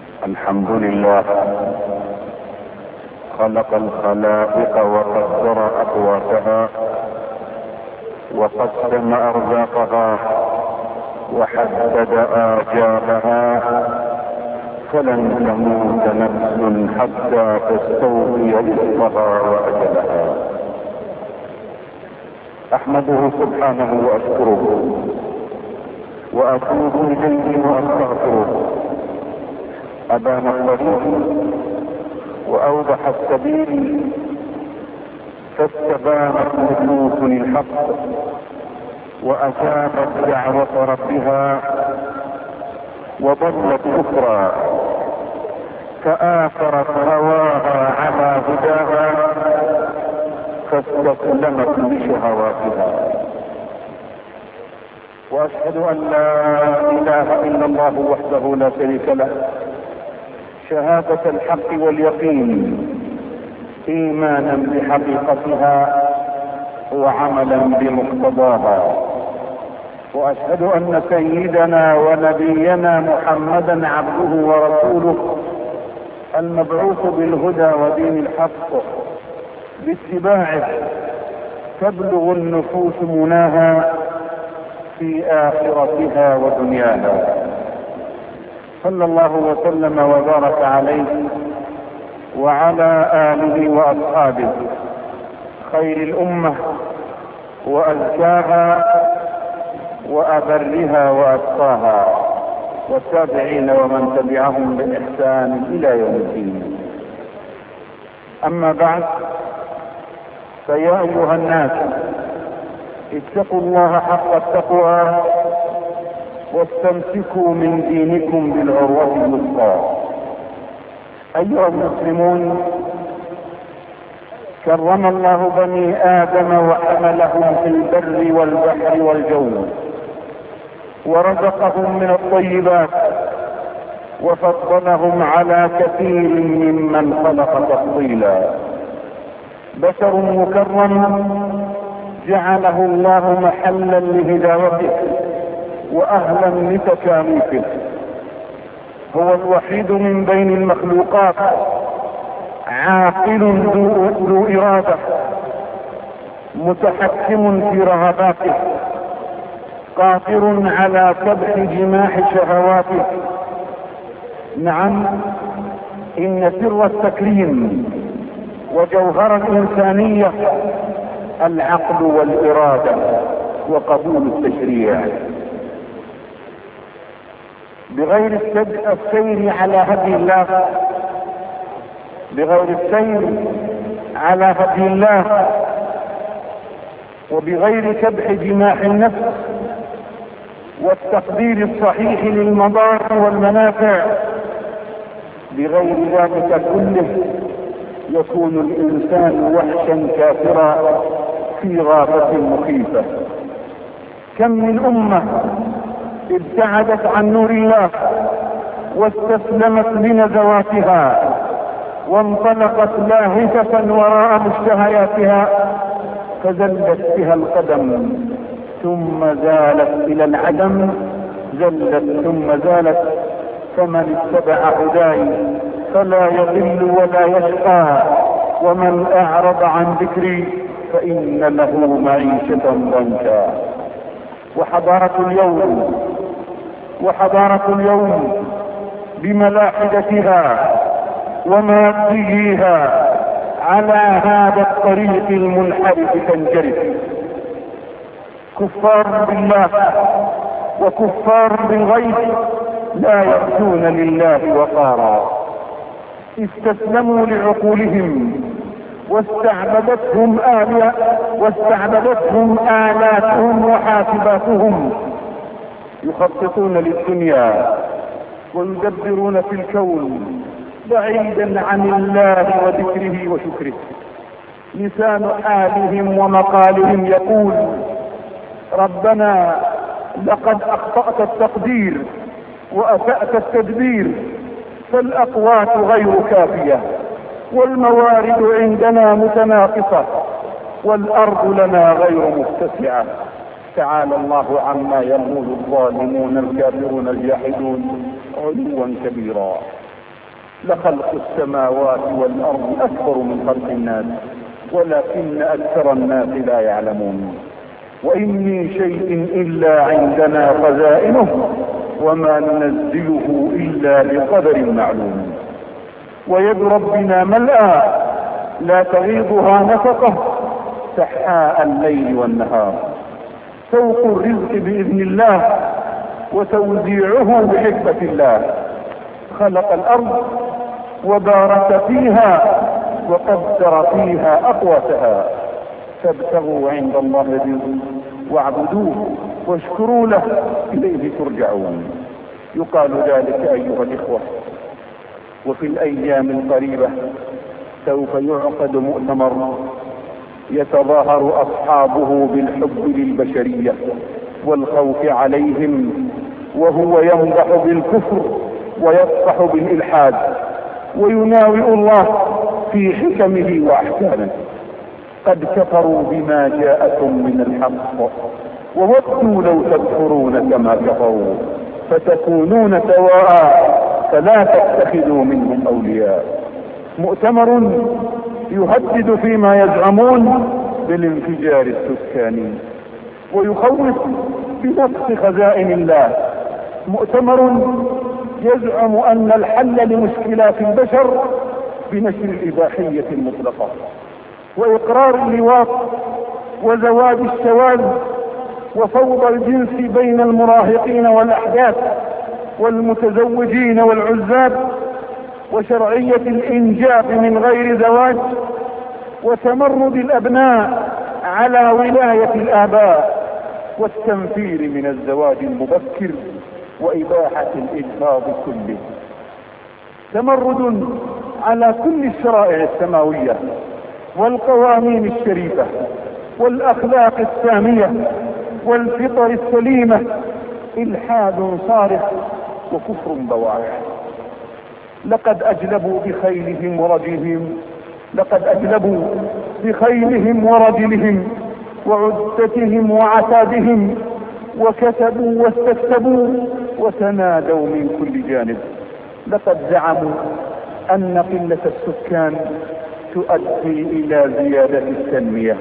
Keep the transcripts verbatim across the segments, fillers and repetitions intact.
الحمد لله خلق الخلائق وقدر اقواتها وقسم ارزاقها وحدد آجالها، فلن تموت نفس حتى تستوفي رزقها واجلها. احمده سبحانه واشكره واتوب اليه واستغفره. ابان الطريق واوضح السبيل، فاستبانت نفوس الحق واجابت دعوة ربها، وضلت اخرى فآثرت هواها على هداها فاستسلمت لشهواتها. واشهد ان لا اله الا الله وحده لا شريك له، شهادة الحق واليقين، ايمانا بحقيقتها وعملا بمقتضاها. واشهد ان سيدنا ونبينا محمدا عبده ورسوله المبعوث بالهدى ودين الحق، باتباعه تبلغ النفوس مناها في اخرتها ودنياها. صلى الله وسلم وبارك عليه وعلى اله واصحابه خير الامه وازكاها وابرها واتقاها، والتابعين ومن تبعهم باحسان الى يوم الدين. اما بعد، فيا ايها الناس اتقوا الله حق التقوى واستمسكوا من دينكم بالعروة الوثقى. ايها المسلمون، كرم الله بني ادم وحملهم في البر والبحر والجو، ورزقهم من الطيبات، وفضلهم على كثير ممن خلق تفضيلا. بشر مكرم جعله الله محلا لهدايته واهلا لتكاليفه. هو الوحيد من بين المخلوقات عاقل ذو اراده، متحكم في رغباته، قادر على كبح جماح شهواته. نعم، ان سر التكريم وجوهر الانسانيه العقل والاراده وقبول التشريع. بغير السير على هدي الله بغير السير على هدي الله وبغير كبح جماح النفس والتقدير الصحيح للمضار والمنافع، بغير ذلك كله يكون الانسان وحشا كافرا في غابة مخيفة. كم من امة ابتعدت عن نور الله واستسلمت لنزواتها وانطلقت لاهثة وراء مشتهياتها، فزلت بها القدم ثم زالت الى العدم، زلت ثم زالت. فمن اتبع هداي فلا يضل ولا يشقى، ومن اعرض عن ذكري فان له معيشة ضنكا. وحضارة اليوم وحضارة اليوم بملاحدتها وماديها على هذا الطريق المنحرف تنجرف. كفار بالله وكفار بالغيب لا يرجون لله وقارا. استسلموا لعقولهم واستعبدتهم آلة واستعبدتهم آلاتهم وحاسباتهم. يخططون للدنيا ويدبرون في الكون بعيدا عن الله وذكره وشكره. لسان حالهم ومقالهم يقول: ربنا لقد اخطأت التقدير واسأت التدبير، فالاقوات غير كافية، والموارد عندنا متناقصة، والارض لنا غير متسعة. تعالى الله عما يقول الظالمون الكافرون الجاحدون علوا كبيرا. لخلق السماوات والأرض أكبر من خلق الناس ولكن أكثر الناس لا يعلمون. وإن من شيء إلا عندنا خزائنه وما ننزله إلا بقدر معلوم. ويد ربنا ملأى لا تغيضها نفقه سحاء الليل والنهار. سوق الرزق بإذن الله وتوزيعه بحكمة الله. خلق الأرض وبارك فيها وقدر فيها أقواتها. فابتغوا عند الله الرزق واعبدوه واشكروا له إليه ترجعون. يقال ذلك أيها الإخوة. وفي الأيام القريبة سوف يعقد مؤتمر يتظاهر أصحابه بالحب للبشرية والخوف عليهم، وهو يمدح بالكفر ويفصح بالإلحاد ويناوئ الله في حكمه وأحكامه. قد كفروا بما جاءكم من الحق وودوا لو تكفرون كما كفروا فتكونون سواء فلا تتخذوا منهم أولياء. مؤتمر يهدد فيما يزعمون بالانفجار السكاني ويخوف بنقص خزائن الله. مؤتمر يزعم أن الحل لمشكلات البشر بنشر الإباحية المطلقة وإقرار اللواط وزواج الشواذ وفوضى الجنس بين المراهقين والأحداث والمتزوجين والعزاب وشرعية الإنجاب من غير زواج وتمرد الأبناء على ولاية الآباء والتنفير من الزواج المبكر وإباحة الإجهاض كله. تمرد على كل الشرائع السماوية والقوانين الشريفة والأخلاق السامية والفطر السليمة. إلحاد صارخ وكفر بواح. لقد أجلبوا بخيلهم ورجلهم لقد أجلبوا بخيلهم ورجلهم وعدتهم وعتادهم وكتبوا واستكتبوا وتنادوا من كل جانب. لقد زعموا أن قلة السكان تؤدي إلى زيادة التنمية،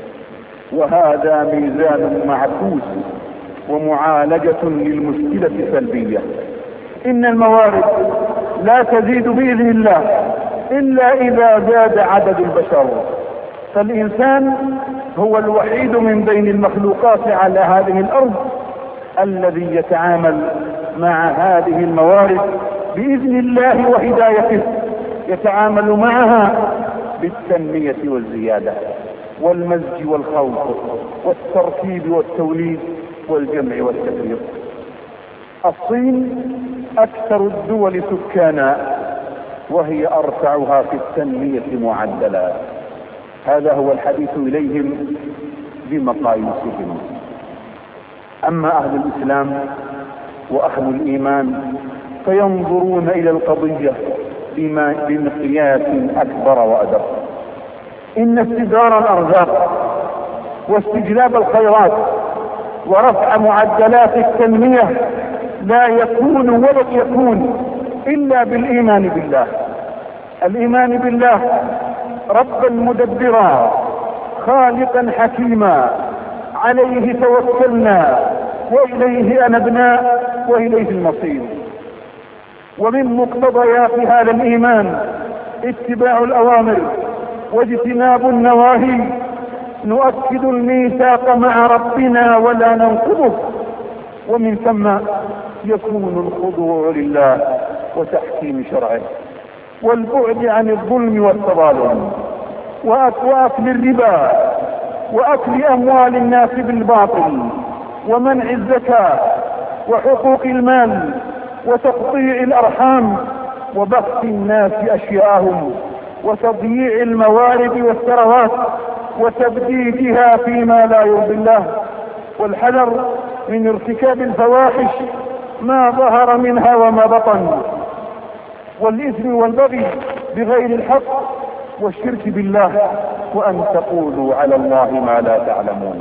وهذا ميزان معكوس ومعالجة للمشكلة سلبية. إن الموارد لا تزيد بإذن الله إلا إذا زاد عدد البشر، فالإنسان هو الوحيد من بين المخلوقات على هذه الأرض الذي يتعامل مع هذه الموارد بإذن الله وهدايته، يتعامل معها بالتنمية والزيادة والمزج والخوف والتركيب والتوليد والجمع والتفريق. الصين أكثر الدول سكانا وهي أرفعها في التنمية معدلا. هذا هو الحديث إليهم بمقاييسهم. أما أهل الإسلام وأهل الإيمان فينظرون إلى القضية بمقياس أكبر وأدق. إن استدار الأرزاق واستجلاب الخيرات ورفع معدلات التنمية لا يكون ولن يكون إلا بالإيمان بالله. الإيمان بالله ربا مدبرا خالقا حكيما عليه توكلنا وإليه أنبنا وإليه المصير. ومن مقتضيات هذا الإيمان اتباع الأوامر واجتناب النواهي. نؤكد الميثاق مع ربنا ولا ننقضه، ومن ثم يكون الخضوع لله وتحكيم شرعه والبعد عن الظلم والتظالم وأكل الربا وأكل أموال الناس بالباطل ومنع الزكاة وحقوق المال وتقطيع الأرحام وبخس الناس أشياءهم وتضييع الموارد والثروات وتبديدها فيما لا يرضي الله، والحذر من ارتكاب الفواحش ما ظهر منها وما بطن، والإثم والبغي بغير الحق والشرك بالله وأن تقولوا على الله ما لا تعلمون.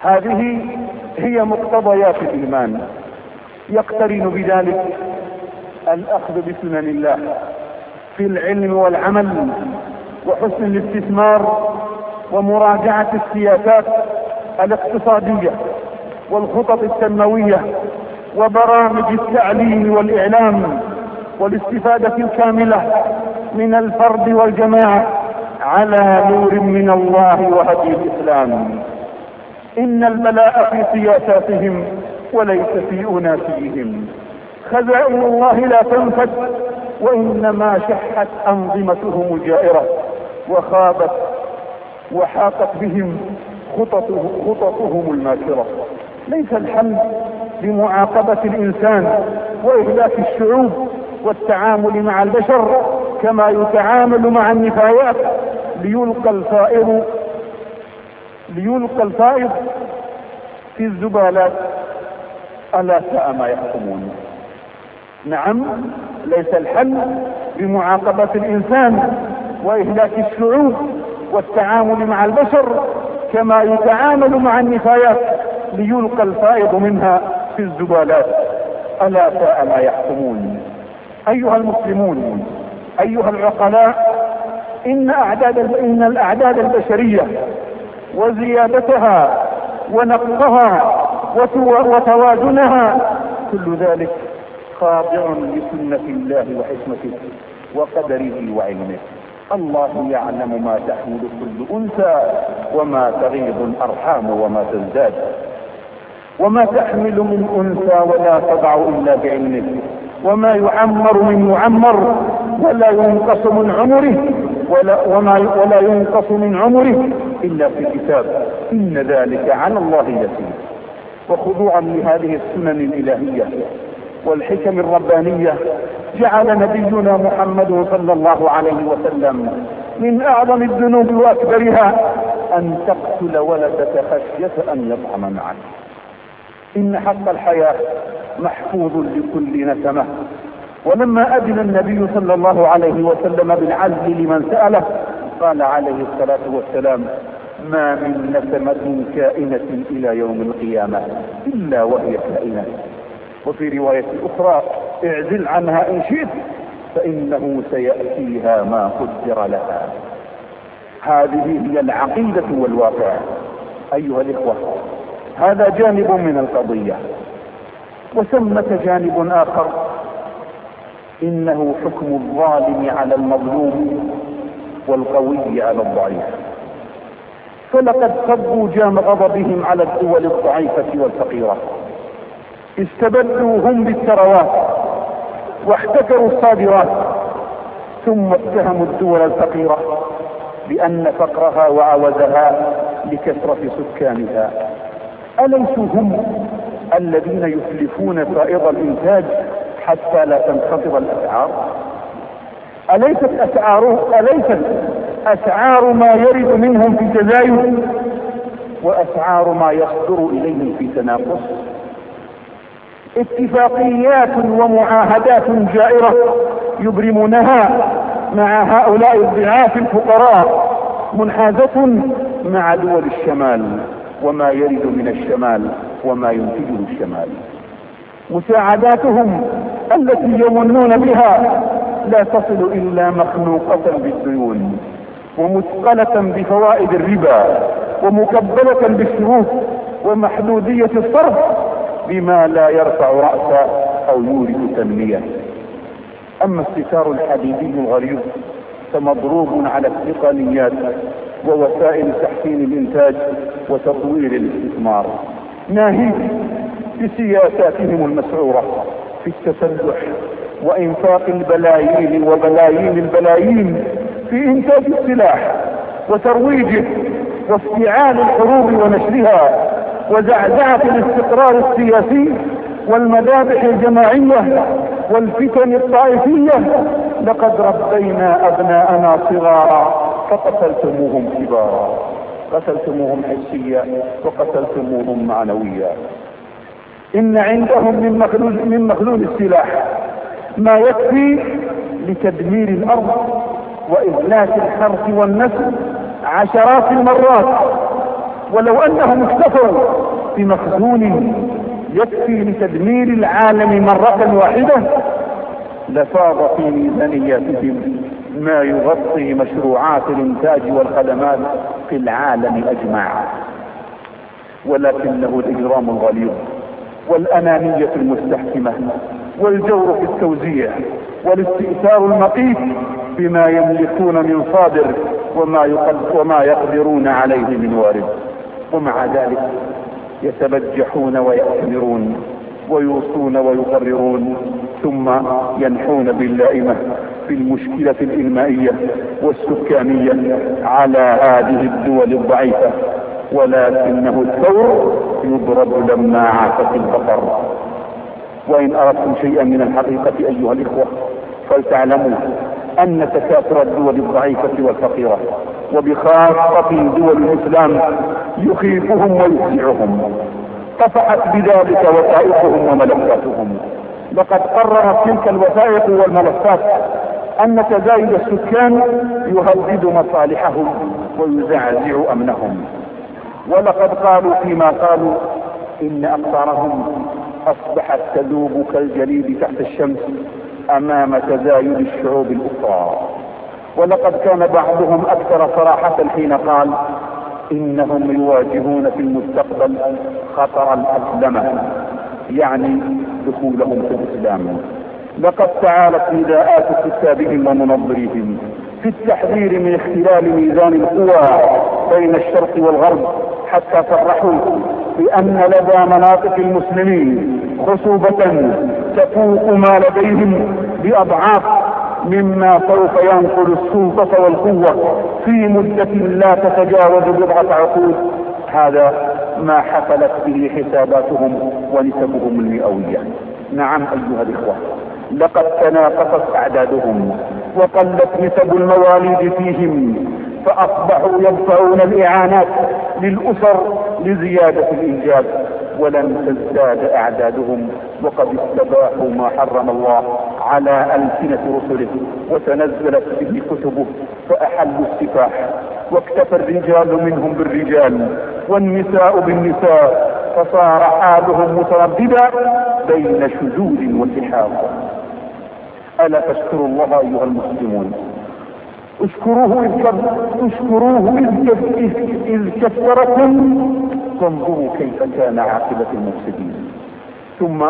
هذه هي مقتضيات الإيمان. يقترن بذلك الأخذ بسنن الله في العلم والعمل وحسن الاستثمار ومراجعة السياسات الاقتصادية والخطط التنموية وبرامج التعليم والإعلام والاستفادة الكاملة من الفرد والجماعة على نور من الله وهدي الإسلام. إن البلاء في سياساتهم وليس في أناسيهم. خزائن الله لا تنفد، وإنما شحت أنظمتهم الجائرة وخابت وحاقت بهم خططه خططهم الماكرة. ليس الحل بمعاقبة الإنسان وإهلاك الشعوب والتعامل مع البشر كما يتعامل مع النفايات ليلقى الفائض ليلقى الفائض في الزبالات. ألا ساء ما يحكمون. نعم، ليس الحل بمعاقبة الإنسان وإهلاك الشعوب والتعامل مع البشر كما يتعامل مع النفايات ليلقى الفائض منها في الزبالات. ألا ساء ما يحكمون. أيها المسلمون، أيها العقلاء، إن أعداد إن الأعداد البشرية وزيادتها ونقصها وتوازنها كل ذلك خاضع لسنة الله وحكمته وقدره وعلمه. الله يعلم ما تحمل كل أنثى وما تغيض الأرحام وما تزداد، وما تحمل من أنثى ولا تضع إلا بعلمه، وما يعمر من معمر ولا ينقص من عمره ولا, وما ولا ينقص من عمره إلا في كتاب. إن ذلك على الله يسير. وخضوعا لهذه السنن الإلهية والحكم الربانية جعل نبينا محمد صلى الله عليه وسلم من أعظم الذنوب وأكبرها أن تقتل ولدك خشية أن يطعم معك. إن حق الحياة محفوظ لكل نسمة. ولما أذن النبي صلى الله عليه وسلم بالعزل لمن سأله قال عليه الصلاة والسلام: ما من نسمة كائنة إلى يوم القيامة إلا وهي كائنة. وفي رواية أخرى: اعزل عنها إن شئت فإنه سيأتيها ما قدر لها. هذه هي العقيدة والواقع. أيها الإخوة، هذا جانب من القضية. وثمة جانب آخر، إنه حكم الظالم على المظلوم والقوي على الضعيف. فلقد صبوا جام غضبهم على الدول الضعيفة والفقيرة، استبدوا هم بالثروات واحتكروا الصادرات، ثم اتهموا الدول الفقيرة بأن فقرها وعوزها لكثرة سكانها. أليسوا هم الذين يتلفون فائض الإنتاج حتى لا تنخفض الأسعار؟ أليست أسعار أليست أسعار ما يرد منهم في تزايد وأسعار ما يصدر إليهم في تناقص؟ اتفاقيات ومعاهدات جائرة يبرمونها مع هؤلاء الضعاف الفقراء منحازة مع دول الشمال وما يرد من الشمال وما ينتجه الشمال. مساعداتهم التي يمنون بها لا تصل إلا مخلوقة بالديون ومثقلة بفوائد الربا ومكبلة بالشروط ومحدودية الصرف بما لا يرفع رأسا أو يورث تنمية. أما الستار الحديدي الغليظ فمضروب على التقنيات ووسائل تحسين الإنتاج وتطوير الاستثمار، ناهيك بسياساتهم المسعورة في التسلح وإنفاق البلايين وبلايين البلايين في إنتاج السلاح وترويجه وافتعال الحروب ونشرها وزعزعة الاستقرار السياسي والمذابح الجماعية والفتن الطائفية. لقد ربينا أبناءنا صغارا فقتلتموهم كبارا، قتلتموهم حسيا وقتلتموهم معنويا. إن عندهم من مخلول, من مخلول السلاح ما يكفي لتدمير الأرض وإهلاك الحرث والنسل عشرات المرات، ولو أنهم اكتفوا بمخزون يكفي لتدمير العالم مرة واحدة لفاض في ميزانياتهم ما يغطي مشروعات الانتاج والخدمات في العالم اجمع، ولكنه الاجرام الغليظ والانانية المستحكمة والجور في التوزيع والاستئثار المقيت بما يملكون من صادر وما, وما يقدرون عليه من وارد، ومع ذلك يتبجحون ويأتمرون ويوصون ويقررون ثم ينحون باللائمة في المشكلة الإنمائية والسكانية على هذه الدول الضعيفة، ولكنه الثور يضرب لما عافت البقر. وإن أردتم شيئا من الحقيقة أيها الإخوة فلتعلموا أن تكاثر الدول الضعيفة والفقيرة وبخاصة دول الإسلام يخيفهم ويفزعهم، طفحت بذلك وثائقهم وملفاتهم. لقد قررت تلك الوثائق والملفات أن تزايد السكان يهدد مصالحهم ويزعزع أمنهم، ولقد قالوا فيما قالوا إن أقطارهم أصبحت تذوب كالجليد تحت الشمس أمام تزايد الشعوب الأخرى. ولقد كان بعضهم أكثر صراحة حين قال إنهم يواجهون في المستقبل خطر الأسلمة، يعني دخولهم في الإسلام. لقد تعالت نداءات كتابهم ومنظريهم في التحذير من اختلال ميزان القوى بين الشرق والغرب، حتى صرحوا بأن لدى مناطق المسلمين خصوبة تفوق ما لديهم بأضعاف مما سوف ينقل السلطة والقوة في مدة لا تتجاوز بضعة عقود. هذا ما حصلت به حساباتهم ونسبهم المئوية. نعم أيها الإخوة، لقد تناقصت أعدادهم وقلت نسب المواليد فيهم، فأصبحوا يدفعون الإعانات للأسر لزيادة الإنجاب، ولن تزداد أعدادهم وقد استباحوا ما حرم الله على ألسنة رسله وتنزلت به كتبه، فأحلوا السفاح واكتفى الرجال منهم بالرجال والنساء بالنساء، فصار حالهم مترددا بين شذوذ وسحاق. ألا تشكروا الله أيها المسلمون؟ اشكروه إذ اشكروه إذ, إذ كفركم فانظروا كيف كان عاقبة المفسدين. ثم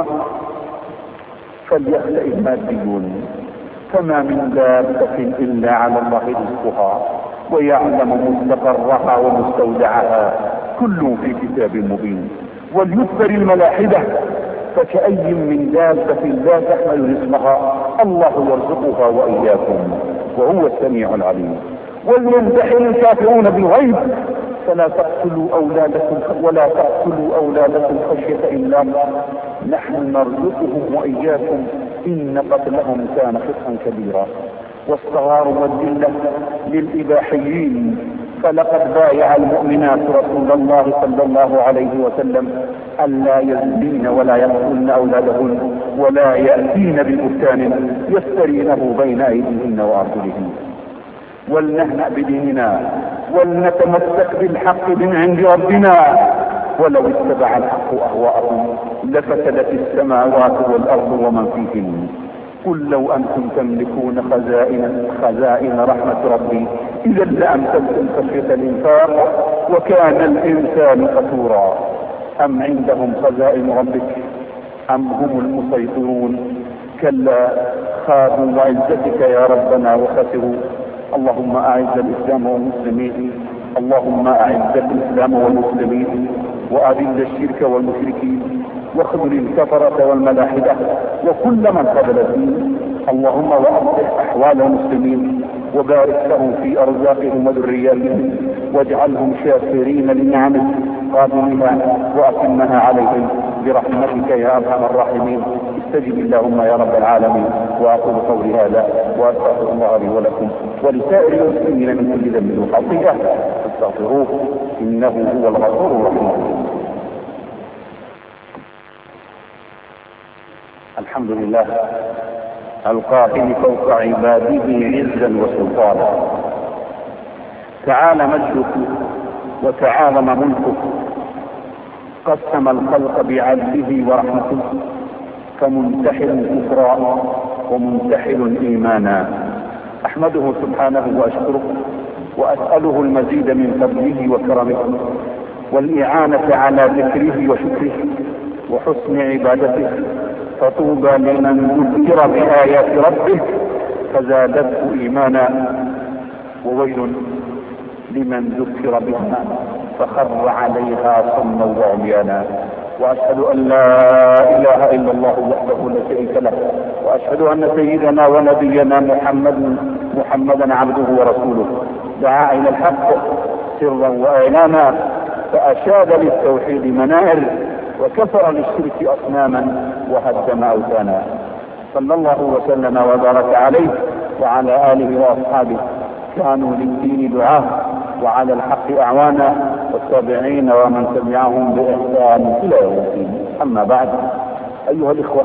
فليخلأ الماديون، فما من دابة إلا على الله رزقها ويعلم مستقرها ومستودعها، كل في كتاب مبين. وليكبر الملاحدة، فكأي من دابة لا تحمل رزقها الله يرزقها وإياكم وهو السميع العليم. وليمتحن الكافرون بالغيب، فلا تقتلوا أولادكم ولا تقتلوا أولادكم خشية إملاق، نحن نرزقهم وإياكم إن قتلهم كان خطئا كبيرا. والصغار والذلة للإباحيين، فلقد بايع المؤمنات رسول الله صلى الله عليه وسلم ألا يزنين ولا يقتلن أولادهن ولا يأتين ببهتان يفترينه بين أيديهن وأرجلهن. ولنهنأ بديننا ولنتمسك بالحق من عند ربنا، ولو اتبع الحق أهواءهم لفسدت السماوات والأرض ومن فيهن. قل لو أنتم تملكون خزائن خزائن رحمة ربي إذا لأمسكتم خشية الإنفاق وكان الإنسان قتورا. أم عندهم خزائن ربك أم هم المسيطرون؟ كلا خابوا وعزتك يا ربنا وخسروا. اللهم أعز الإسلام والمسلمين، اللهم أعز الإسلام والمسلمين وأذل الشرك والمشركين واخذل الكفرة والملاحدة وكل من قبل الدين. اللهم وأصلح أحوال المسلمين وبارك لهم في أرزاقهم وذرياتهم واجعلهم شاكرين لنعمك قابلها وأتمها عليهم برحمتك يا أرحم الراحمين. استجب اللهم يا رب العالمين. وأقول قولي هذا وأستغفر الله لي ولكم ولسائر المسلمين من كل ذنب وخطيئة فاستغفروه إنه هو الغفور الرحيم. الحمد لله القاهر فوق عباده عزا وسلطانا، تعالى مجدك وتعالم ملكك، قسم الخلق بعدله ورحمته، فمنتحر كفرا وممتحل إيمانا. أحمده سبحانه وأشكره وأسأله المزيد من فضله وكرمه والإعانة على ذكره وشكره وحسن عبادته. فطوبى لمن ذكر بآيات ربه فزادته إيمانا، وويل لمن ذكر بها فخر عليها صما وعميانا. وأشهد أن لا إله إلا الله وحده لا شريك له، وأشهد أن سيدنا ونبينا محمد محمدا عبده ورسوله دعا إلى الحق سرا وإعلانا، فأشاد للتوحيد منائر وكفر للشرك أصناما وهدم أوثانا. صلى الله وسلم وبارك عليه وعلى آله وأصحابه كانوا للدين دعاه وعلى الحق أعوانا، والتابعين ومن تبعهم بإحسان إلى يوم الدين. أما بعد، أيها الإخوة،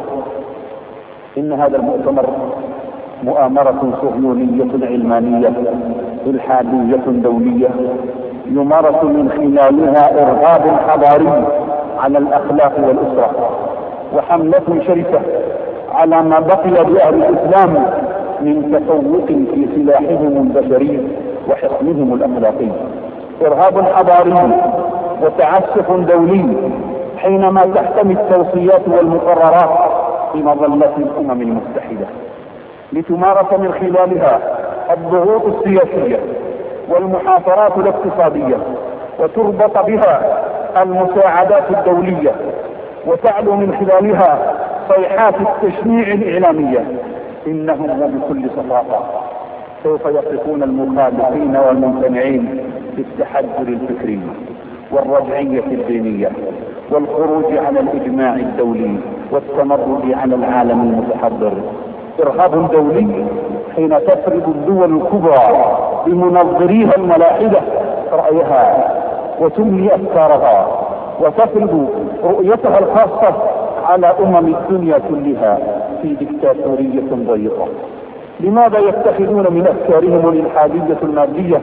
إن هذا المؤتمر مؤامرة صهيونية علمانية إلحادية دولية يمارس من خلالها إرهاب حضاري على الأخلاق والأسرة، وحملة شرسة على ما بقي بأهل الإسلام من تفوق في سلاحهم البشري وحصنهم الأخلاقي. إرهاب حضاري وتعسف دولي حينما تحتمي التوصيات والمقررات في مظلة الأمم المتحدة لتمارس من خلالها الضغوط السياسية والمحاصرات الاقتصادية، وتربط بها المساعدات الدولية، وتعلو من خلالها صيحات التشنيع الإعلامية. إنهم وبكل صفاقة سوف يصفون المخالفين والممتنعين بالتحجر الفكري والرجعية الدينية والخروج على الإجماع الدولي والتمرد على العالم المتحضر. إرهاب دولي حين تفرض الدول الكبرى بمنظريها الملاحدة رأيها وتملي أفكارها وتفرض رؤيتها الخاصة على أمم الدنيا كلها في ديكتاتورية ضيقة. لماذا يتخذون من أفكارهم الإلحادية المادية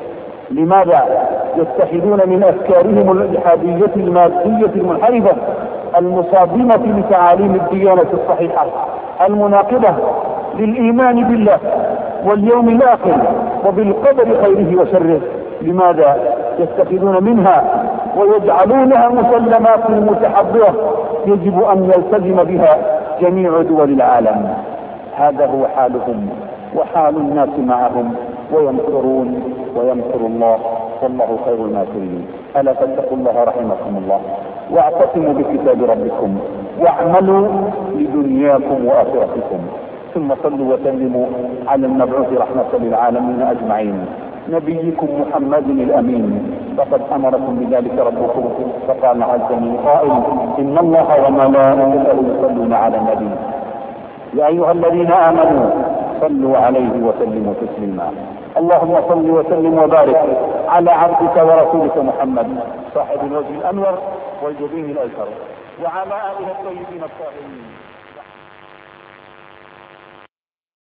لماذا يتخذون من أفكارهم الإلحادية المادية المنحرفة المصادمة لتعاليم الديانة الصحيحة المناقضة للإيمان بالله واليوم الآخر وبالقدر خيره وشره؟ لماذا يتخذون منها ويجعلونها مسلمات متحضرة يجب أن يلتزم بها جميع دول العالم؟ هذا هو حالهم وحال الناس معهم، ويمكرون ويمكر الله والله خير الماكرين. ألا تتقوا الله رحمكم الله، واعتصموا بكتاب ربكم، واعملوا لدنياكم وآخرتكم، ثم صلوا وسلموا على المبعوث رحمة للعالمين أجمعين نبيكم محمد الأمين، فقد أمركم بذلك ربكم فقال عز من قائل: إن الله وملائكته يصلون على النبي يا أيها الذين آمنوا صلوا عليه وسلموا تسليما. اللهم صل وسلم وبارك على عبدك ورسولك محمد صاحب الوجه الأنور والجبين الأيسر وعلى آله الطيبين الطاهرين.